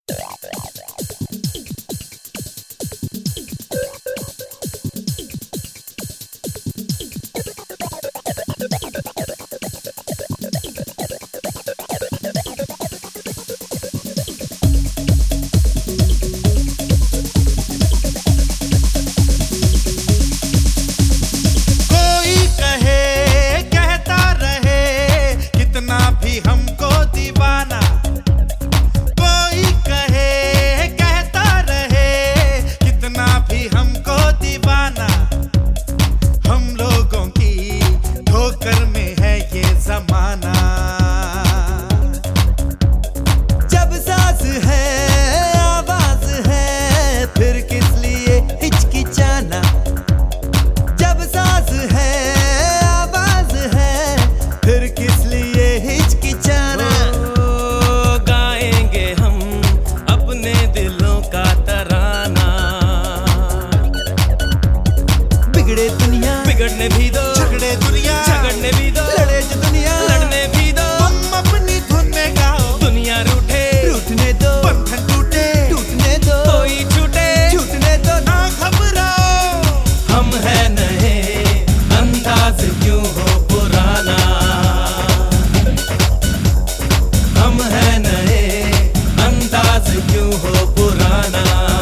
बिगड़ने भी दो, झगड़े दुनिया झगड़ने भी दो, लड़े जो दुनिया लड़ने भी दो। तुम अपनी धुन में गाओ, दुनिया रूठे रूठने दो, बंधन टूटे टूटने दो, कोई छूटे छूटने दो, ना घबराओ। हम है नए, अंदाज क्यों हो पुराना। हम है नए, अंदाज क्यों हो पुराना।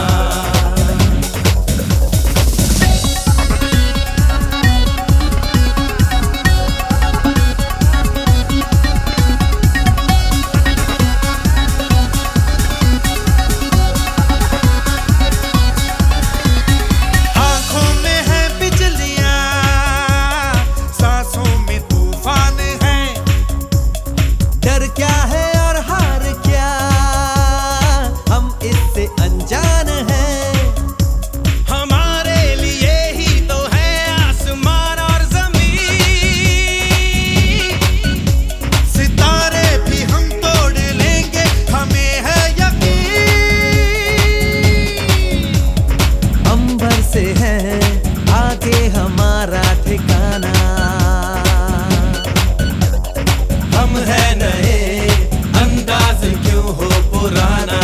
क्या है और हार क्या, हम इससे अनजान हैं। हमारे लिए ही तो है आसमान और जमीन। सितारे भी हम तोड़ लेंगे, हमें है यकीन। अंबर से है आगे हमारा ठिकाना। हम है नए, अंदाज क्यों हो पुराना।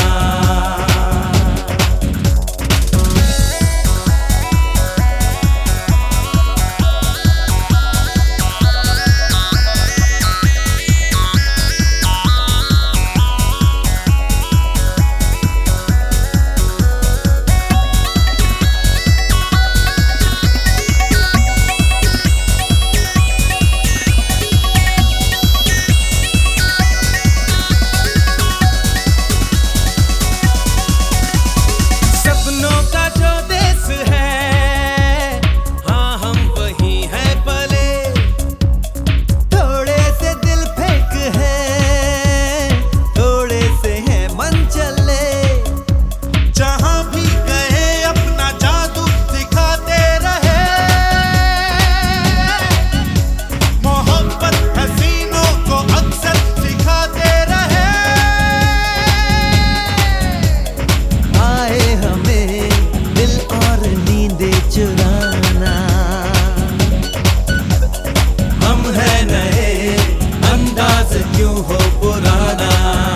हम है नए, अंदाज क्यों हो पुराना।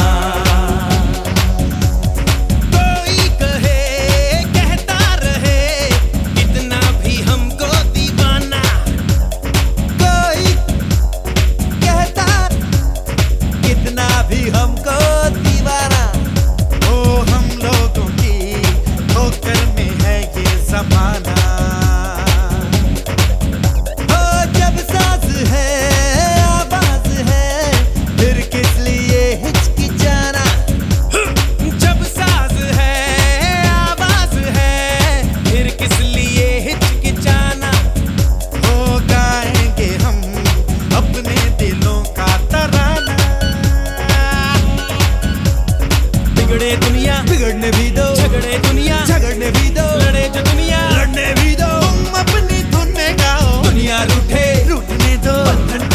कोई कहे कहता रहे, कितना भी हमको दीवाना। कोई कहता कितना भी हमको दीवाना। ओ हम लोगों की ठोकर में है ये ज़माना। बिगड़े दुनिया, बिगड़ने भी दो, झगड़े दुनिया, झगड़ने भी दो, लड़े जो दुनिया, लड़ने भी दो। तुम अपनी धुन में गाओ, दुनिया रूठे रूठने दो, बंधन